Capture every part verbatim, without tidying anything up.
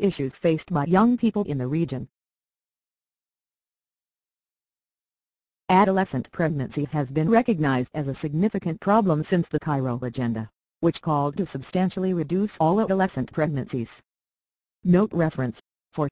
issues faced by young people in the region. Adolescent pregnancy has been recognized as a significant problem since the Cairo Agenda, which called to substantially reduce all adolescent pregnancies. Note reference, for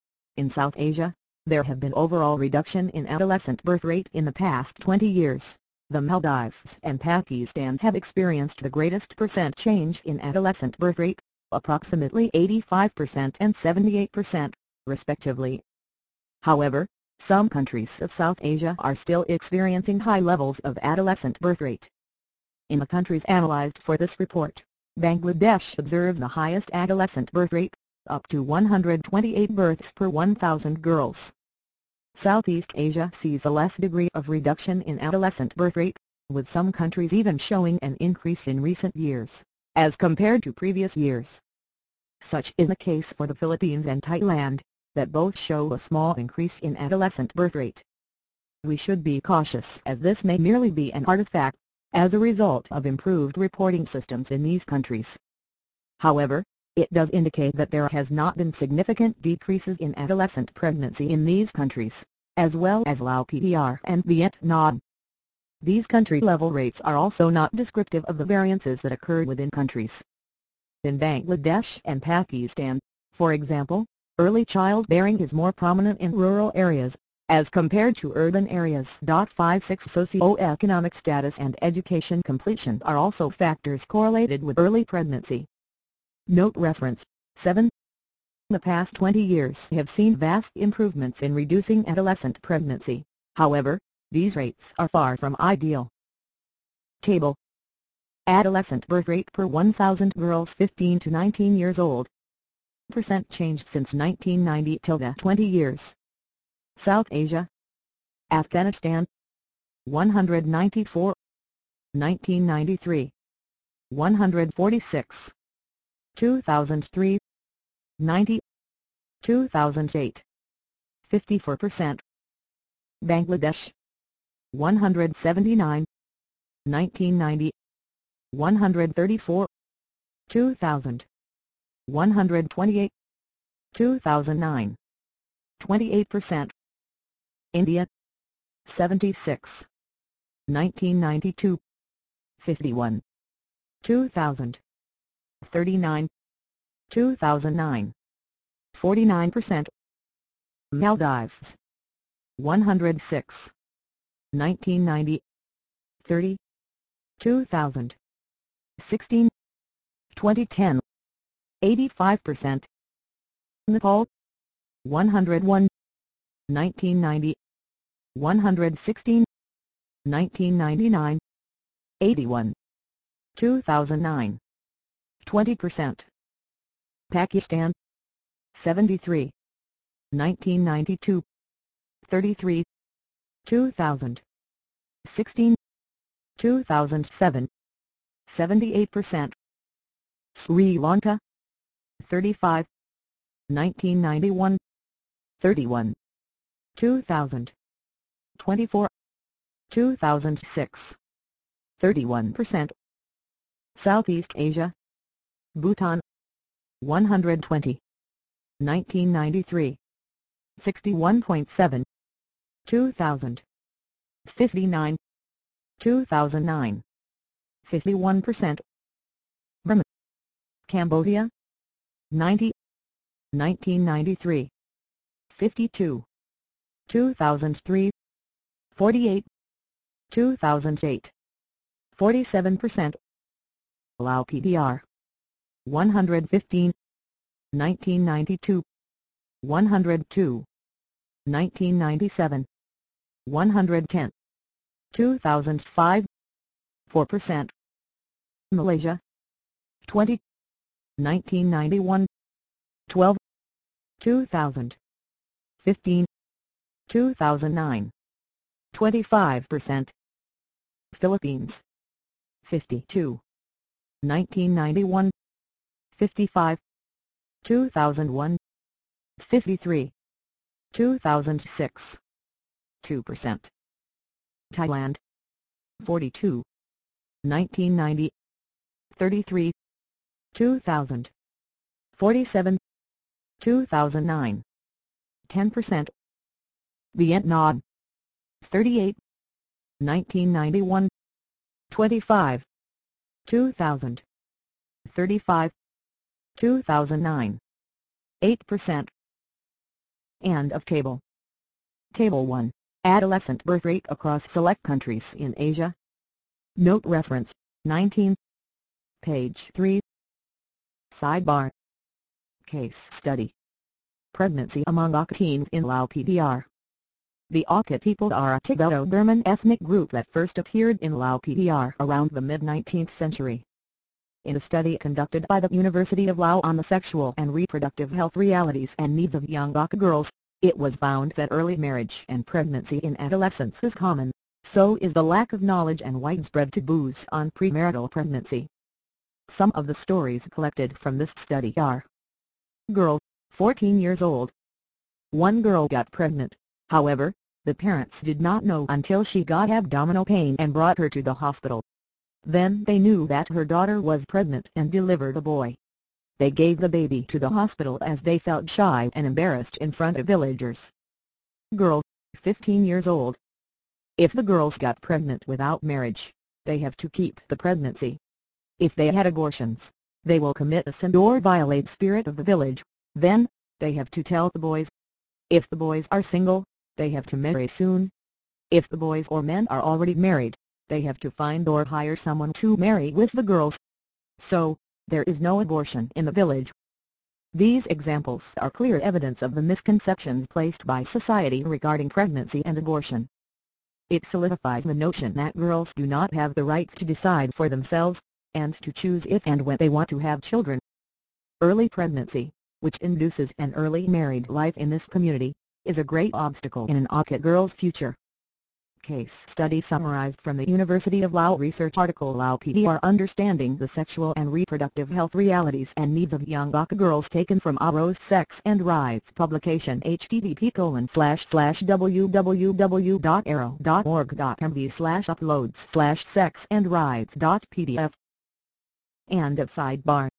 in South Asia, there have been overall reduction in adolescent birth rate in the past twenty years. The Maldives and Pakistan have experienced the greatest percent change in adolescent birth rate, approximately eighty-five percent and seventy-eight percent, respectively. However, some countries of South Asia are still experiencing high levels of adolescent birth rate. In the countries analyzed for this report, Bangladesh observes the highest adolescent birth rate, up to one hundred twenty-eight births per one thousand girls. Southeast Asia sees a less degree of reduction in adolescent birth rate, with some countries even showing an increase in recent years, as compared to previous years. Such is the case for the Philippines and Thailand, that both show a small increase in adolescent birth rate. We should be cautious, as this may merely be an artifact, as a result of improved reporting systems in these countries. However, it does indicate that there has not been significant decreases in adolescent pregnancy in these countries, as well as Laos P D R and Vietnam. These country-level rates are also not descriptive of the variances that occur within countries. In Bangladesh and Pakistan, for example, early childbearing is more prominent in rural areas, as compared to urban areas. fifty-six Socioeconomic status and education completion are also factors correlated with early pregnancy. Note reference, seven. The past twenty years have seen vast improvements in reducing adolescent pregnancy, however, these rates are far from ideal. Table. Adolescent birth rate per one thousand girls fifteen to nineteen years old. Percent changed since nineteen ninety till the twenty years. South Asia. Afghanistan, one hundred ninety-four. nineteen ninety-three. one hundred forty-six. two thousand three. ninety. two thousand eight. fifty-four percent. Bangladesh. one hundred seventy-nine. nineteen ninety. one hundred thirty-four. two thousand. one hundred twenty-eight. two thousand nine. twenty-eight percent. India. seventy-six. nineteen ninety-two. fifty-one. two thousand. thirty-nine. two thousand nine. forty-nine percent. Maldives. one hundred six. nineteen ninety. thirty. two thousand. sixteen. twenty ten. eighty-five percent. Nepal. one hundred one. nineteen ninety. one hundred sixteen. nineteen ninety-nine. eighty-one. two thousand nine. twenty percent. Pakistan. seventy-three. nineteen ninety-two. thirty-three. two thousand. sixteen. two thousand seven. seventy-eight percent. Sri Lanka. thirty-five. nineteen ninety-one. thirty-one. two thousand. twenty-four. two thousand six. thirty-one percent. Southeast Asia. Bhutan. one hundred twenty. nineteen ninety-three. sixty-one point seven. two thousand. fifty-nine. two thousand nine. fifty-one percent. Burma. Cambodia. ninety. nineteen ninety-three. fifty-two. two thousand three. forty-eight. two thousand eight. forty-seven percent. Laos P D R. one hundred fifteen. nineteen ninety-two. one hundred two. nineteen ninety-seven. one hundred ten. two thousand five. four percent. Malaysia. twenty. nineteen ninety-one. twelve. two thousand. fifteen. two thousand nine. twenty-five percent. Philippines. fifty-two. nineteen ninety-one. fifty-five. two thousand one. fifty-three. two thousand six. two percent. Thailand. forty-two. nineteen ninety. thirty-three. two thousand. forty-seven. two thousand nine. ten percent. Vietnam, thirty-eight. nineteen ninety-one. twenty-five. two thousand. thirty-five. two thousand nine. eight percent. End of table. Table one. Adolescent birth rate across select countries in Asia. Note reference, nineteen. Page three. Sidebar. Case study. Pregnancy among Akha teens in Lao P D R. The Akha people are a Tibeto-Burman ethnic group that first appeared in Lao P D R around the mid-nineteenth century. In a study conducted by the University of Lao on the sexual and reproductive health realities and needs of young Akha girls, it was found that early marriage and pregnancy in adolescence is common, so is the lack of knowledge and widespread taboos on premarital pregnancy. Some of the stories collected from this study are: Girl, fourteen years old. One girl got pregnant, however, the parents did not know until she got abdominal pain and brought her to the hospital. Then they knew that her daughter was pregnant and delivered a boy. They gave the baby to the hospital as they felt shy and embarrassed in front of villagers. Girl, fifteen years old. If the girls got pregnant without marriage, they have to keep the pregnancy. If they had abortions, they will commit a sin or violate spirit of the village, then, they have to tell the boys. If the boys are single, they have to marry soon. If the boys or men are already married, they have to find or hire someone to marry with the girls. So, there is no abortion in the village. These examples are clear evidence of the misconceptions placed by society regarding pregnancy and abortion. It solidifies the notion that girls do not have the right to decide for themselves, and to choose if and when they want to have children. Early pregnancy, which induces an early married life in this community, is a great obstacle in an Akha girl's future. Case study summarized from the University of Lao research article Lao P D R Understanding the Sexual and Reproductive Health Realities and Needs of Young Akha Girls, taken from Aro's Sex and Rights publication http colon slash slash www dot aro dot org dot md slash uploads slash sex and rights dot pdf. End of sidebar.